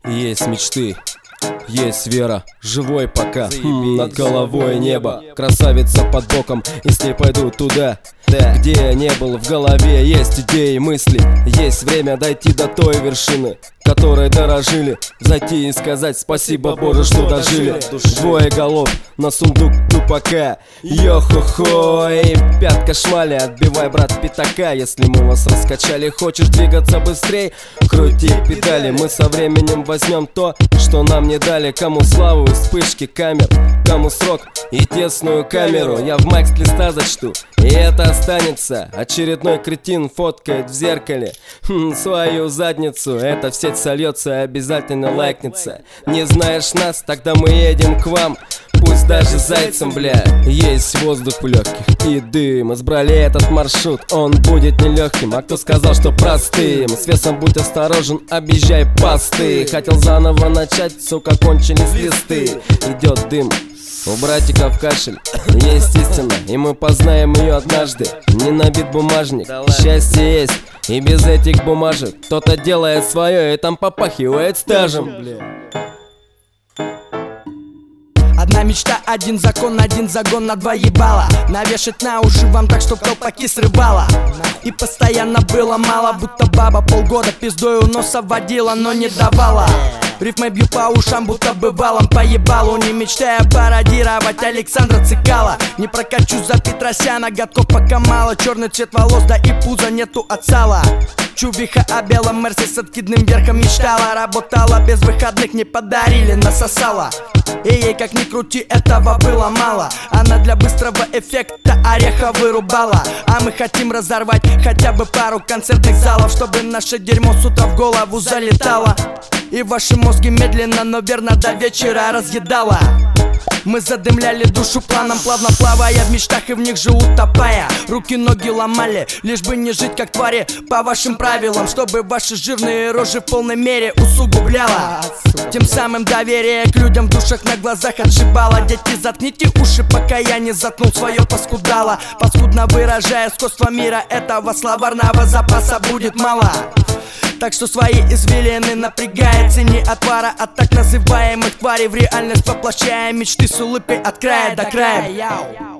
Есть мечты, есть вера, живой пока, над головой небо. Красавица под боком, и с ней пойду туда, где я не был. В голове есть идеи, мысли, есть время дойти до той вершины, которой дорожили. Зайти и сказать спасибо, Боже, что дожили. Двое голов на сундук тупака. Йо-хо-хо, и пятка шмали, отбивай, брат, пятака. Если мы вас раскачали, хочешь двигаться быстрей, крути педали. Мы со временем возьмем то, что нам не дали. Кому славу и вспышки камер, кому срок и тесную камеру. Я в макс листа зачту, и это останется. Очередной кретин фоткает в зеркале свою задницу. Это в сеть сольется, обязательно лайкнется. Не знаешь нас, тогда мы едем к вам. Пусть даже зайцем, бля, есть воздух в легких и дым. Избрали этот маршрут, он будет нелегким. А кто сказал, что простым? С весом будь осторожен, объезжай посты. Хотел заново начать, сука, кончились листы. Идет дым, у братиков кашель, есть истина, и мы познаем ее однажды. Не набит бумажник, счастье есть и без этих бумажек. Кто-то делает свое, и там попахивает стажем. Одна мечта, один закон, один загон на 2 ебала. Навешать на уши вам так, чтоб колпаки срывала. И постоянно было мало, будто баба полгода пиздой у носа водила, но не давала. Рифмой бью по ушам, будто бы валом по ебалу. Не мечтая пародировать Александра Цикала. Не прокачу за Петросяна, годков пока мало. Черный цвет волос, да и пуза нету от сала. Чувиха о белом мерсе с откидным верхом мечтала. Работала без выходных, не подарили, насосала. И ей как ни крути, этого было мало. Она для быстрого эффекта ореха вырубала. А мы хотим разорвать хотя бы пару концертных залов, чтобы наше дерьмо с утра в голову залетало. И ваши мозги медленно, но верно до вечера разъедала. Мы задымляли душу планом, плавно плавая в мечтах и в них же утопая. Руки-ноги ломали, лишь бы не жить как твари по вашим правилам, чтобы ваши жирные рожи в полной мере усугубляло. Тем самым доверие к людям в душах на глазах отшибало. Дети, заткните уши, пока я не заткнул свое паскудало. Паскудно выражая сходство мира, этого словарного запаса будет мало. Так что свои извилины напрягая, цени отвара от так называемых тварей. В реальность воплощая мечты с улыбкой от края до края.